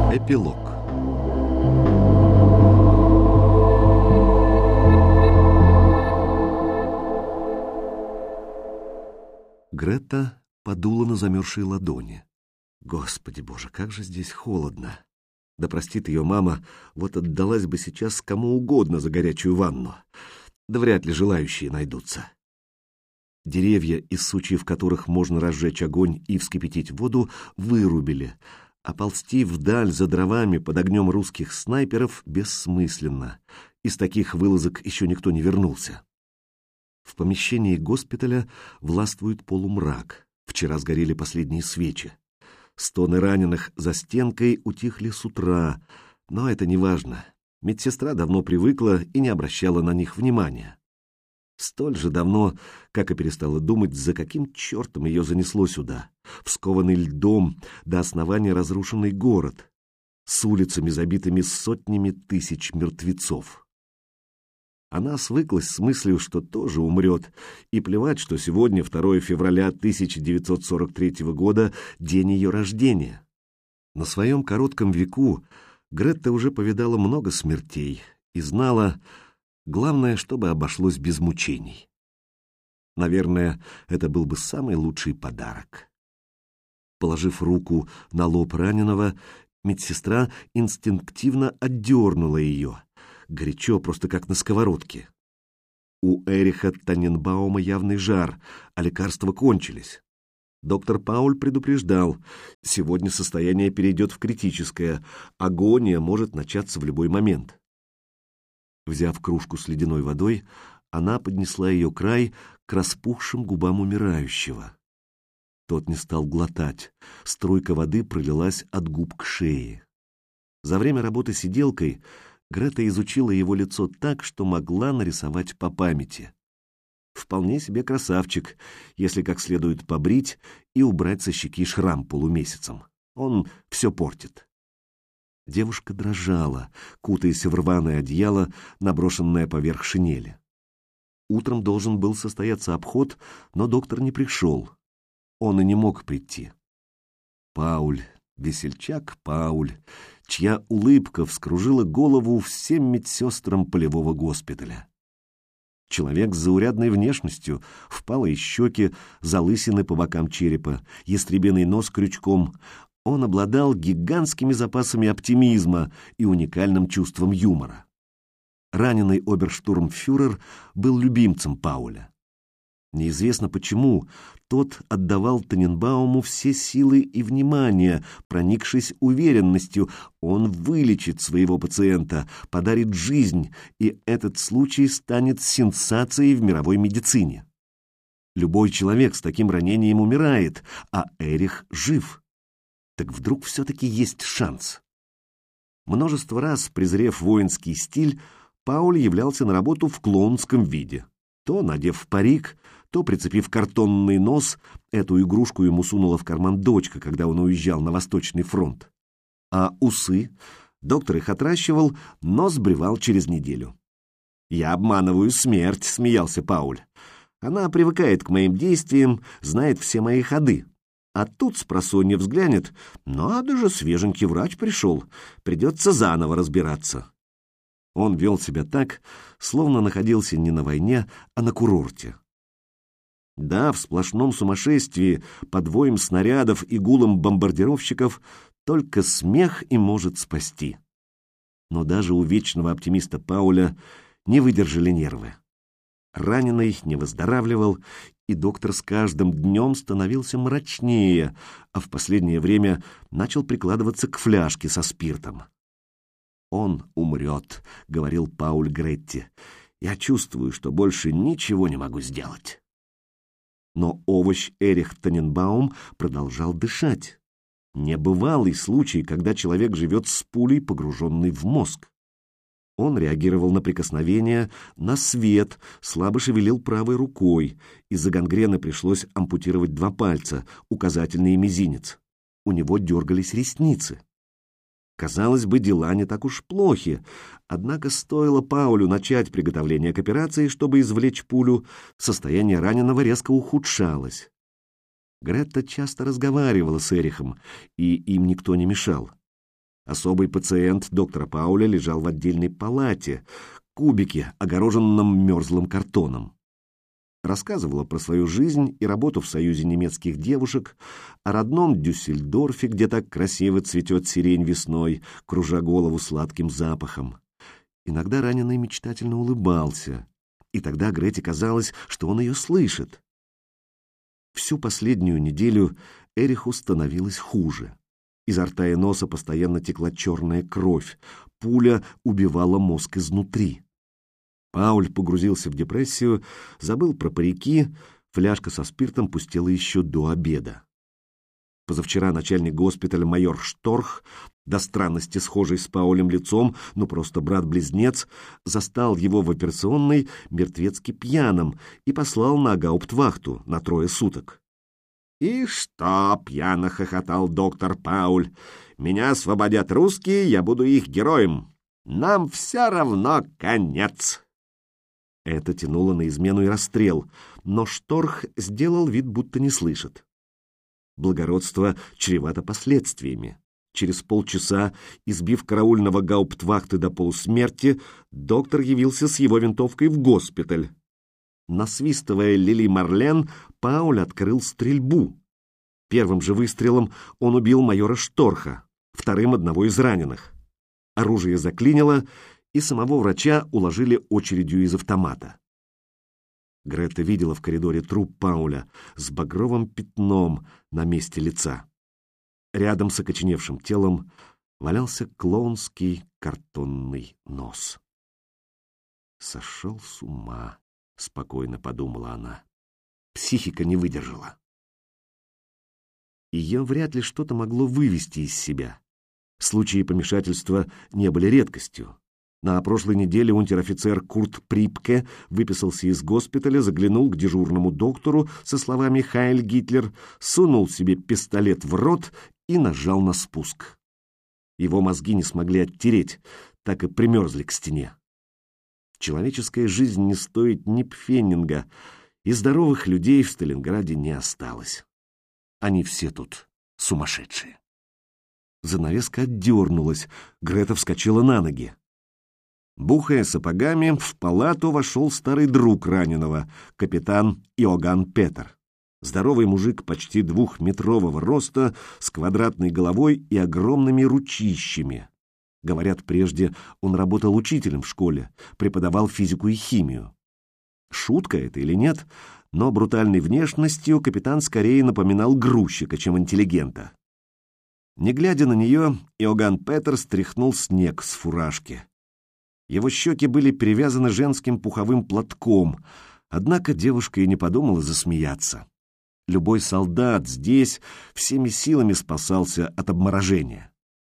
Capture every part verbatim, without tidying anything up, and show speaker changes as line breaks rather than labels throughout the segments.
Эпилог. Грета подула на замерзшие ладони. Господи боже, как же здесь холодно! Да простит ее мама, вот отдалась бы сейчас кому угодно за горячую ванну. Да вряд ли желающие найдутся. Деревья, из сучьев которых можно разжечь огонь и вскипятить воду, вырубили, а ползти вдаль за дровами под огнем русских снайперов бессмысленно. Из таких вылазок еще никто не вернулся. В помещении госпиталя властвует полумрак. Вчера сгорели последние свечи. Стоны раненых за стенкой утихли с утра, но это не важно. Медсестра давно привыкла и не обращала на них внимания. Столь же давно, как и перестала думать, за каким чертом ее занесло сюда, в скованный льдом до основания разрушенный город, с улицами, забитыми сотнями тысяч мертвецов. Она свыклась с мыслью, что тоже умрет, и плевать, что сегодня, второе февраля тысяча девятьсот сорок третьего года, день ее рождения. На своем коротком веку Гретта уже повидала много смертей и знала, главное, чтобы обошлось без мучений. Наверное, это был бы самый лучший подарок. Положив руку на лоб раненого, медсестра инстинктивно отдернула ее, горячо, просто как на сковородке. У Эриха Таненбаума явный жар, а лекарства кончились. Доктор Пауль предупреждал, сегодня состояние перейдет в критическое, агония может начаться в любой момент. Взяв кружку с ледяной водой, она поднесла ее край к распухшим губам умирающего. Тот не стал глотать, струйка воды пролилась от губ к шее. За время работы сиделкой Грета изучила его лицо так, что могла нарисовать по памяти. Вполне себе красавчик, если как следует побрить и убрать со щеки шрам полумесяцем. Он все портит. Девушка дрожала, кутаясь в рваное одеяло, наброшенное поверх шинели. Утром должен был состояться обход, но доктор не пришел. Он и не мог прийти. Пауль, весельчак Пауль, чья улыбка вскружила голову всем медсестрам полевого госпиталя. Человек с заурядной внешностью, впалые щеки, залысины по бокам черепа, ястребиный нос крючком. Он обладал гигантскими запасами оптимизма и уникальным чувством юмора. Раненый оберштурмфюрер был любимцем Пауля. Неизвестно почему, тот отдавал Таненбауму все силы и внимание, проникшись уверенностью, он вылечит своего пациента, подарит жизнь, и этот случай станет сенсацией в мировой медицине. Любой человек с таким ранением умирает, а Эрих жив. Так вдруг все-таки есть шанс. Множество раз, презрев воинский стиль, Пауль являлся на работу в клоунском виде. То надев парик, то прицепив картонный нос, эту игрушку ему сунула в карман дочка, когда он уезжал на Восточный фронт. А усы? Доктор их отращивал, но сбривал через неделю. «Я обманываю смерть», — смеялся Пауль. «Она привыкает к моим действиям, знает все мои ходы. А тут спросонья взглянет, надо же, свеженький врач пришел, придется заново разбираться». Он вел себя так, словно находился не на войне, а на курорте. Да, в сплошном сумасшествии, под воем снарядов и гулом бомбардировщиков только смех и может спасти. Но даже у вечного оптимиста Пауля не выдержали нервы. Раненый не выздоравливал, и доктор с каждым днем становился мрачнее, а в последнее время начал прикладываться к фляжке со спиртом. «Он умрет», — говорил Пауль Гретте. «Я чувствую, что больше ничего не могу сделать». Но овощ Эрих Таненбаум продолжал дышать. Небывалый случай, когда человек живет с пулей, погруженной в мозг. Он реагировал на прикосновение, на свет, слабо шевелил правой рукой. Из-за гангрены пришлось ампутировать два пальца, указательный и мизинец. У него дергались ресницы. Казалось бы, дела не так уж плохи, однако стоило Паулю начать приготовление к операции, чтобы извлечь пулю, состояние раненого резко ухудшалось. Гретта часто разговаривала с Эрихом, и им никто не мешал. Особый пациент доктора Пауля лежал в отдельной палате, кубике, огороженном мерзлым картоном. Рассказывала про свою жизнь и работу в Союзе немецких девушек, о родном Дюссельдорфе, где так красиво цветет сирень весной, кружа голову сладким запахом. Иногда раненый мечтательно улыбался, и тогда Грете казалось, что он ее слышит. Всю последнюю неделю Эриху становилось хуже. Изо рта и носа постоянно текла черная кровь, пуля убивала мозг изнутри. Пауль погрузился в депрессию, забыл про парики, фляжка со спиртом пустела еще до обеда. Позавчера начальник госпиталя майор Шторх, до странности схожий с Паулем лицом, ну просто брат-близнец, застал его в операционной мертвецки пьяным и послал на гауптвахту на трое суток. «И что?» — пьяно хохотал доктор Пауль. «Меня освободят русские, я буду их героем. Нам все равно конец». Это тянуло на измену и расстрел, но Шторх сделал вид, будто не слышит. Благородство чревато последствиями. Через полчаса, избив караульного гауптвахты до полусмерти, доктор явился с его винтовкой в госпиталь. Насвистывая Лили Марлен, Пауль открыл стрельбу. Первым же выстрелом он убил майора Шторха, вторым — одного из раненых. Оружие заклинило, и самого врача уложили очередью из автомата. Грета видела в коридоре труп Пауля с багровым пятном на месте лица. Рядом с окоченевшим телом валялся клоунский картонный нос. «Сошел с ума», — спокойно подумала она. Психика не выдержала. Ее вряд ли что-то могло вывести из себя. Случаи помешательства не были редкостью. На прошлой неделе унтер-офицер Курт Припке выписался из госпиталя, заглянул к дежурному доктору со словами «Хайль Гитлер», сунул себе пистолет в рот и нажал на спуск. Его мозги не смогли оттереть, так и примерзли к стене. Человеческая жизнь не стоит ни пфеннинга, и здоровых людей в Сталинграде не осталось. Они все тут сумасшедшие. Занавеска отдернулась, Грета вскочила на ноги. Бухая сапогами, в палату вошел старый друг раненого, капитан Иоганн Петер. Здоровый мужик почти двухметрового роста, с квадратной головой и огромными ручищами. Говорят, прежде он работал учителем в школе, преподавал физику и химию. Шутка это или нет, но брутальной внешностью капитан скорее напоминал грузчика, чем интеллигента. Не глядя на нее, Иоганн Петер стряхнул снег с фуражки. Его щеки были перевязаны женским пуховым платком, однако девушка и не подумала засмеяться. Любой солдат здесь всеми силами спасался от обморожения.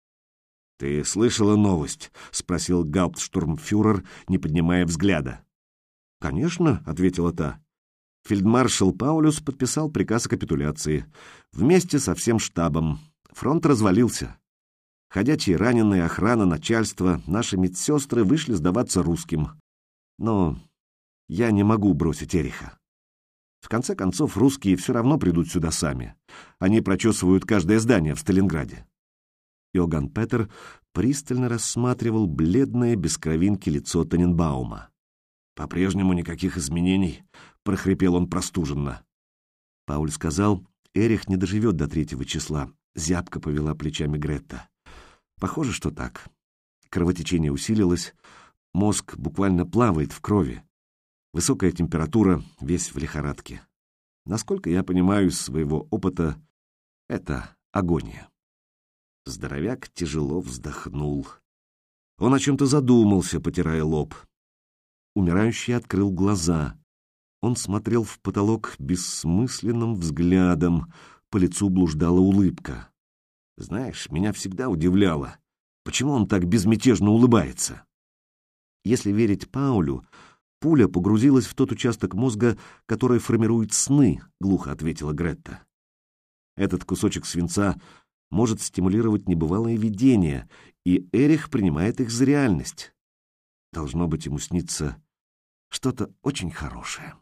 «Ты слышала новость?» — спросил гауптштурмфюрер, не поднимая взгляда. «Конечно», — ответила та. Фельдмаршал Паулюс подписал приказ о капитуляции. Вместе со всем штабом. Фронт развалился. Ходячие раненые, охрана, начальство, наши медсестры вышли сдаваться русским. Но я не могу бросить Эриха. В конце концов, русские все равно придут сюда сами. Они прочесывают каждое здание в Сталинграде. Иоганн Петер пристально рассматривал бледное без кровинки лицо Таненбаума. «По-прежнему никаких изменений», — прохрипел он простуженно. Пауль сказал, Эрих не доживет до третьего числа. Зябко повела плечами Гретта. Похоже, что так. Кровотечение усилилось, мозг буквально плавает в крови. Высокая температура, весь в лихорадке. Насколько я понимаю из своего опыта, это агония. Здоровяк тяжело вздохнул. Он о чем-то задумался, потирая лоб. Умирающий открыл глаза. Он смотрел в потолок бессмысленным взглядом, по лицу блуждала улыбка. Знаешь, меня всегда удивляло, почему он так безмятежно улыбается. Если верить Паулю, пуля погрузилась в тот участок мозга, который формирует сны, глухо ответила Гретта. Этот кусочек свинца может стимулировать небывалые видения, и Эрих принимает их за реальность. Должно быть, ему снится что-то очень хорошее.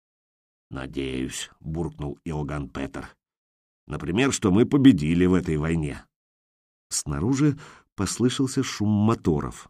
«Надеюсь», — буркнул Иоганн Петер. «Например, что мы победили в этой войне». Снаружи послышался шум моторов.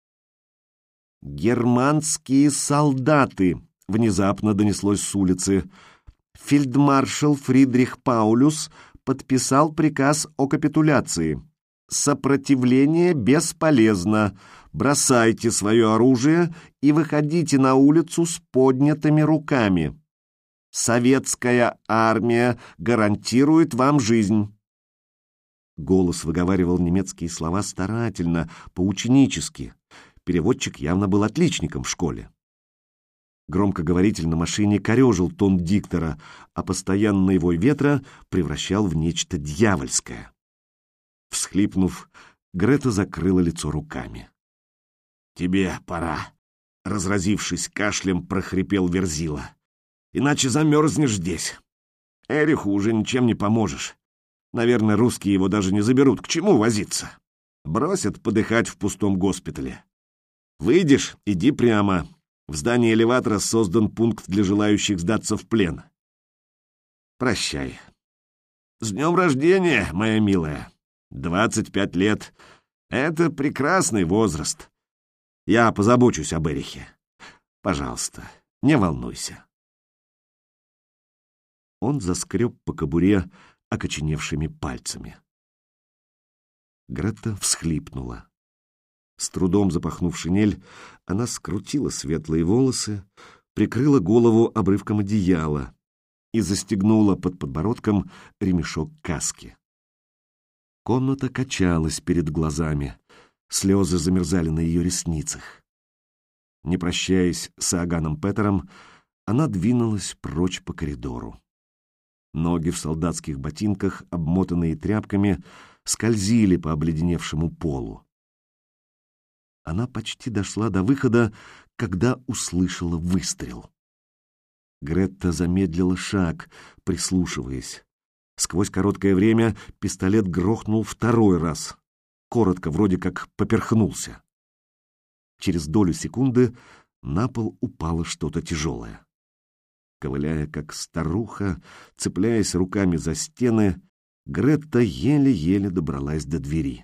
«Германские солдаты!» — внезапно донеслось с улицы. «Фельдмаршал Фридрих Паулюс подписал приказ о капитуляции. Сопротивление бесполезно. Бросайте свое оружие и выходите на улицу с поднятыми руками. Советская армия гарантирует вам жизнь». Голос выговаривал немецкие слова старательно, поученически. Переводчик явно был отличником в школе. Громкоговоритель на машине корежил тон диктора, а постоянный вой ветра превращал в нечто дьявольское. Всхлипнув, Грета закрыла лицо руками. «Тебе пора», — разразившись кашлем, прохрипел Верзила. «Иначе замерзнешь здесь. Эриху уже ничем не поможешь. Наверное, русские его даже не заберут. К чему возиться? Бросят подыхать в пустом госпитале. Выйдешь, иди прямо. В здании элеватора создан пункт для желающих сдаться в плен. Прощай. С днем рождения, моя милая. Двадцать пять лет. Это прекрасный возраст. Я позабочусь об Эрихе. Пожалуйста, не волнуйся». Он заскреб по кобуре окоченевшими пальцами. Грета всхлипнула. С трудом запахнув шинель, она скрутила светлые волосы, прикрыла голову обрывком одеяла и застегнула под подбородком ремешок каски. Комната качалась перед глазами, слезы замерзали на ее ресницах. Не прощаясь с Иоганном Петером, она двинулась прочь по коридору. Ноги в солдатских ботинках, обмотанные тряпками, скользили по обледеневшему полу. Она почти дошла до выхода, когда услышала выстрел. Гретта замедлила шаг, прислушиваясь. Сквозь короткое время пистолет грохнул второй раз. Коротко, вроде как поперхнулся. Через долю секунды на пол упало что-то тяжелое. Ковыляя, как старуха, цепляясь руками за стены, Гретта еле-еле добралась до двери.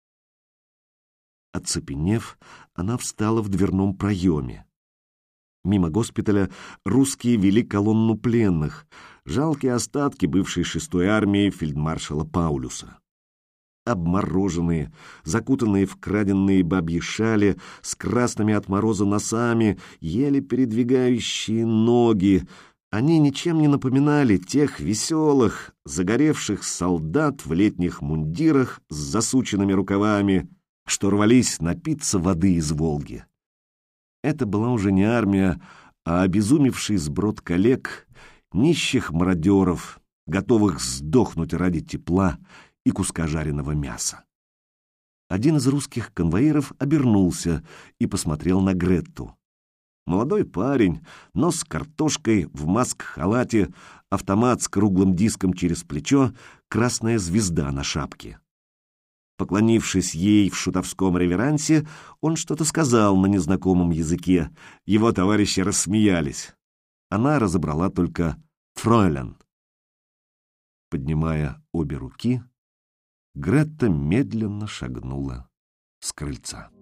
Оцепенев, она встала в дверном проеме. Мимо госпиталя русские вели колонну пленных, жалкие остатки бывшей шестой армии фельдмаршала Паулюса. Обмороженные, закутанные в краденные бабьи шали, с красными от мороза носами, еле передвигающие ноги, они ничем не напоминали тех веселых, загоревших солдат в летних мундирах с засученными рукавами, что рвались напиться воды из Волги. Это была уже не армия, а обезумевший сброд коллег, нищих мародеров, готовых сдохнуть ради тепла и куска жареного мяса. Один из русских конвоиров обернулся и посмотрел на Гретту. Молодой парень, нос с картошкой, в маск-халате, автомат с круглым диском через плечо, красная звезда на шапке. Поклонившись ей в шутовском реверансе, он что-то сказал на незнакомом языке. Его товарищи рассмеялись. Она разобрала только «фройлен». Поднимая обе руки, Гретта медленно шагнула с крыльца.